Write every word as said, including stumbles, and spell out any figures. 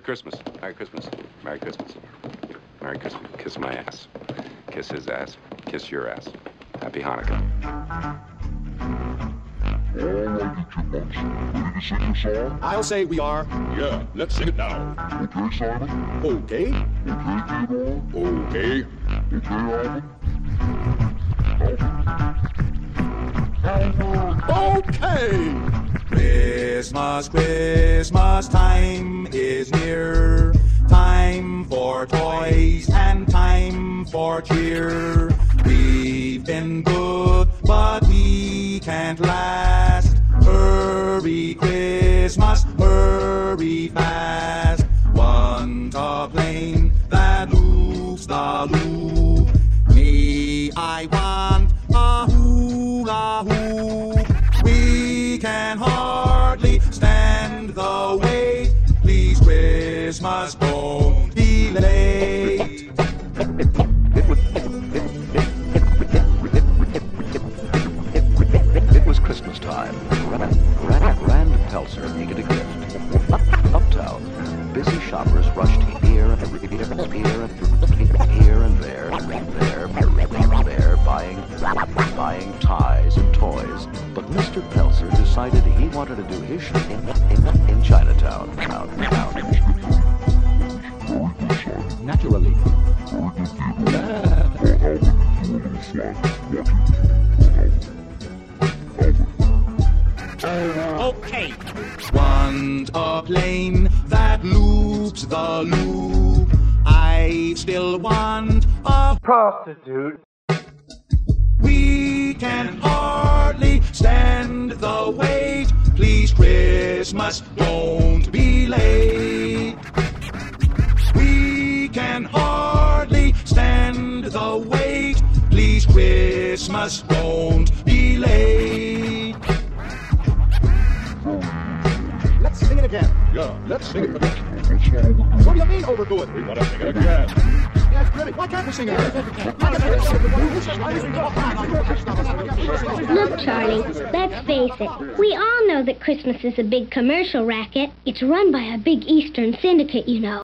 Christmas. Merry Christmas. Merry Christmas. Merry Christmas. Kiss my ass. Kiss his ass. Kiss your ass. Happy Hanukkah. All right, you chipmunks. Ready to sing your song? I'll say we are. Yeah, let's sing it now. Okay, Simon? Okay. Okay, Theodore? Okay. Okay, Alvin? Okay! Christmas, Christmas time is near. Time for toys and time for cheer. We've been good, but we can't last. Hurry, Christmas, hurry fast. Want a plane that loops the loop. Me, I want a hula hoop. We can hardly stand the wait. Please, Christmas, don't be late. It was Christmas time. Rand Peltzer needed a gift. Uptown, busy shoppers rushed here and here and here and there, there, there, buying, buying ties and toys. But Mister Peltzer decided he wanted to do his shopping in, in, in Chinatown. Town, town. Naturally. Okay. Want a plane that loops the loop. I still want a Prostitute. We can hardly stand the wait. Please, Christmas, don't be late. We can hardly stand the wait. Please, Christmas, don't be late. Let's sing it again. Yeah, let's sing it again. What do you mean overdo it? We want to sing it again. Yes, really. Why can't we sing it again? Look, Charlie, let's face it. We all know that Christmas is a big commercial racket. It's run by a big Eastern syndicate, you know.